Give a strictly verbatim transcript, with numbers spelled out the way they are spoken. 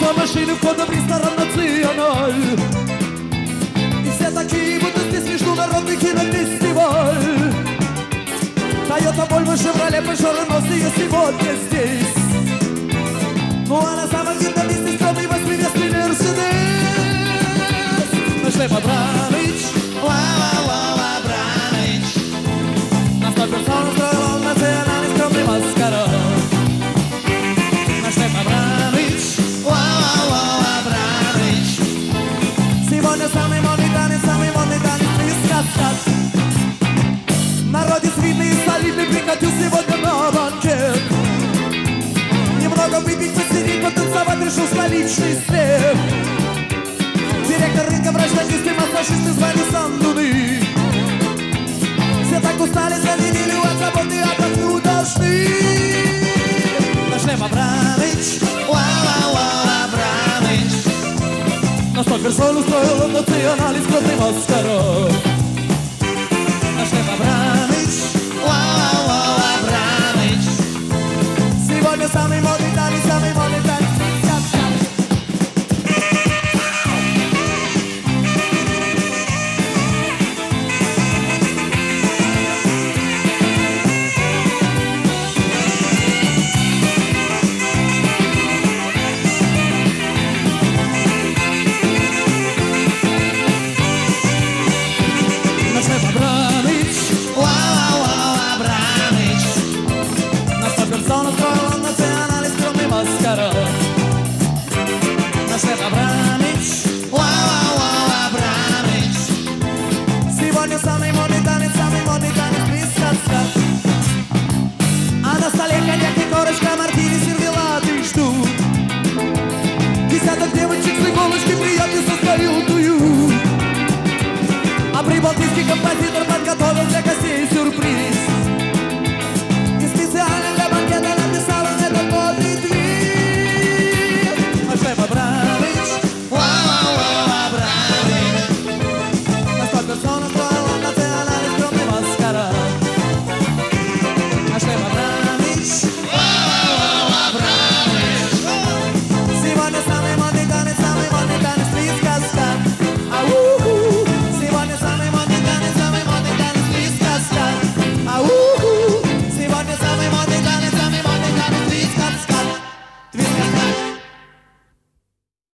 Мимо машины входа в ресторан «Националь». И все такие, будто здесь международный кинофестиваль. Тойота, Вольво, Шевроле, Пежо, Рено, я сегодня здесь. Ну а на самом видном месте скромный восьмиместный Мерседес. Наш Лев Абрамович, ла-ла-ла, Абрамович, на сто персон устроил он национальный скромный маскарад. Наш Лев Абрамович, ла-ла-ла, Абрамович, сегодня самый модный танец, самый модный танец из каскад. Народец видный и солидный прикатил сегодня на банкет. Немного выпить, посидеть, потанцевать, решил столичный след. Директор рынка, врач, дантисты, массажисты звали Сандуны. Все так устали за неделю от заботы, отдохнуть должны. Наш Лев Абрамович, ла-ла-ла, Абрамович, на сто персон устроил он национальный скромный маскарад.